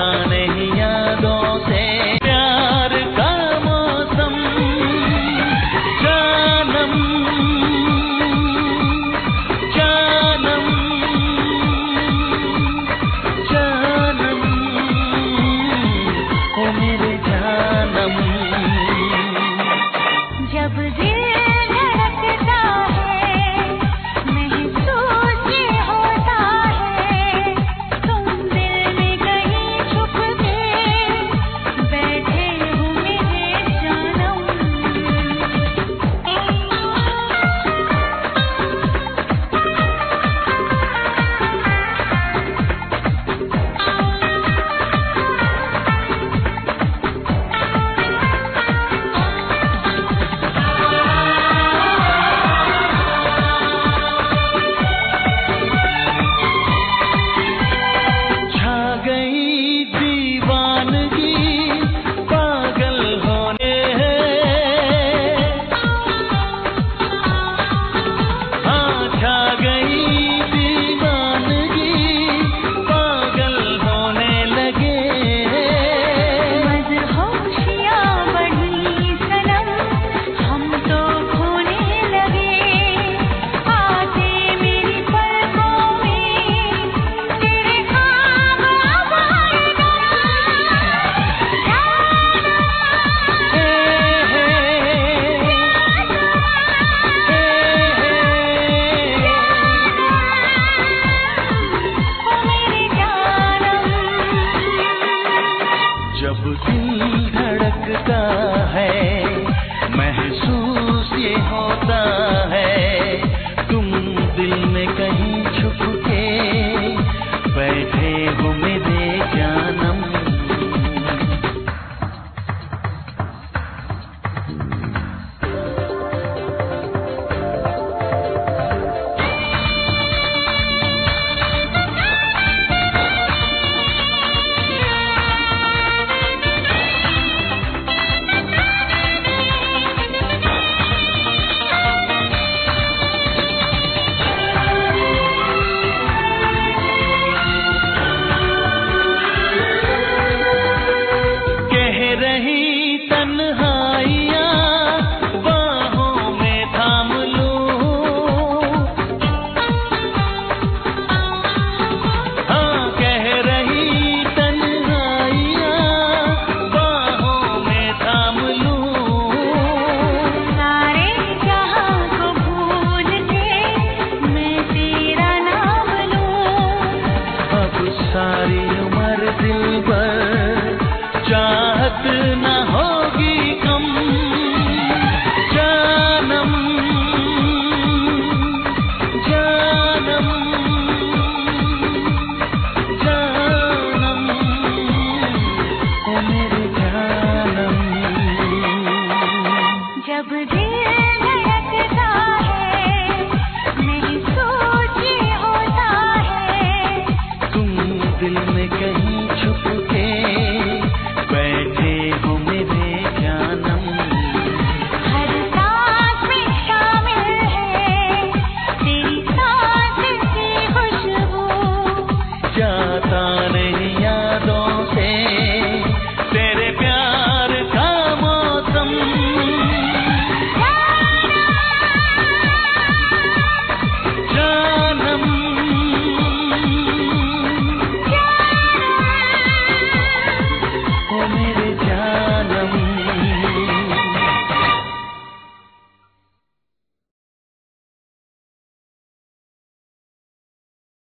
होता नहीं यादों से प्यार का मौसम जानम जानम जानम ओ मेरे जानम। जब दिल धड़कता है महसूस ये होता है तुम दिल में कहीं छुप के बैठे हो मेरे जानम। छा गई दीवानगी पागल होने हाँ छा गई दीवानगी पागल होने लगे मदहोशियाँ बढ़ी सनम हम तो खोने लगे आते मेरी पलकों में तेरे ख्वाब आवाज़ मेरे जानम। जब दिल धड़कता है महसूस ये होता है तुम दिल में कहीं छुप के बैठे हो मेरे जानम। कह रही तन्हाइयाँ बाहों में थाम लूं हाँ कह रही तन्हाइयाँ बाहों में थाम लूं सारे जहां को भूल के मैं तेरा नाम लूं अब सारी उम्र दिल पर चाहत न होगी कम जानम जानम जानम ओ मेरे जानम। जब दिल धड़कता है महसूस ये होता है तुम दिल में कहीं छुप के